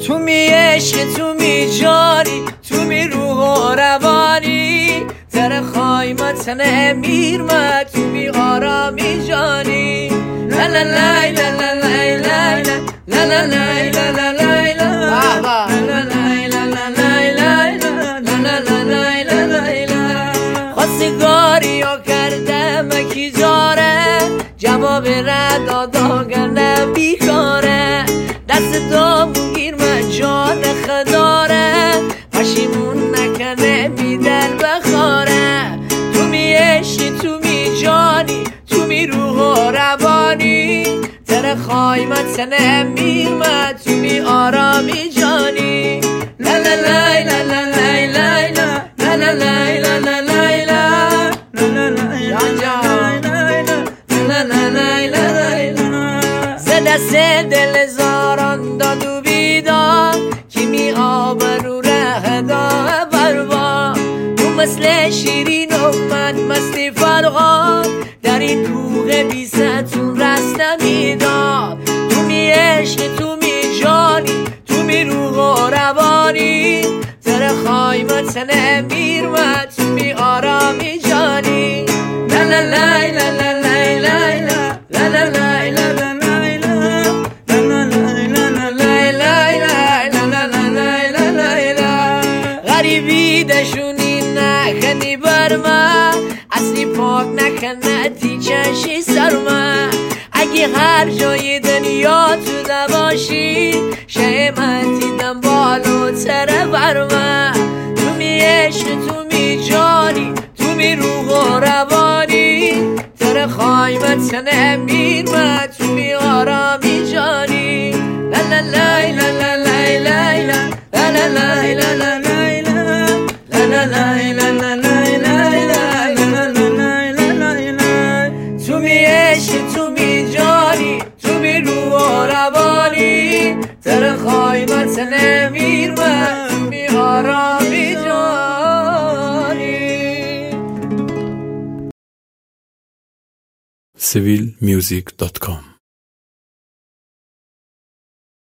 تو می عشق تو می جانی تو می روح و روانی در خایمتن امیر ما تو می آرامی جانی لا لا لا لا لا لا لا لا لا لا خواستگاری ها کردم کی داره جواب رد آداگرده بیکاره دست دامون گیر من جان خداره پشیمون نکنه بی دل بخاره تو می عشقی تو می جانی تو می روح و روانی در خایمتن امیر من تو می آرامی جانی لا لا لا لا لا لا لا لا لا لا لا دست دل زاران داد و بیدار کی می آبرو ره دا بروا تو مثل شیرین و من مستی فرقان در این کوه بی ستون رست نمیداد تو می عشق تو می جانی تو می روح و روانی در خایمتن امیر من تو می آرامی جانی لا لا لا لا لا لا لا لا لا دشونی نکنی بر من اصلی پاک نکنه تیچشی سر من اگه هر جای دنیا تو نباشی شهمتی دم بالاتره بر من تو می عشق تو می جانی تو می روح و روانی در خایمتن امیر من تو می آرامی جانی لا لا لا لا لا لا لا لا لا لا لا لا تو می عشق تو می جانی تو می روح و روانی در خایمتن امیر من تو می آرامی جانی civilmusic.com